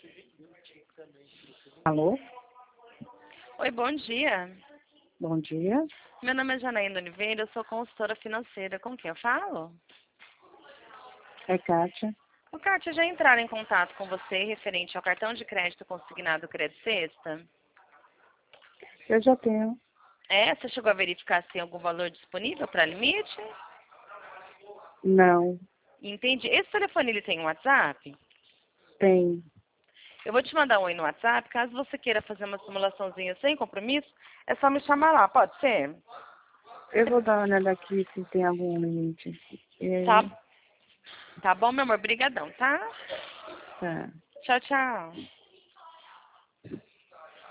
Alô? Oi, bom dia. Bom dia. Meu nome é Janaína Oliveira, eu sou consultora financeira. Com quem eu falo? É Kátia. O Kátia, já entraram em contato com você referente ao cartão de crédito consignado Crédito Sexta? Eu já tenho. É? Você chegou a verificar se tem algum valor disponível para limite? Não. Entendi. Esse telefone ele tem um WhatsApp? Tem. Eu vou te mandar um oi no WhatsApp. Caso você queira fazer uma simulaçãozinha sem compromisso, é só me chamar lá, pode ser? Eu vou dar uma olhada aqui se tem algum limite. E Tá, aí? tá bom, meu amor. Brigadão, tá? Tá. Tchau, tchau.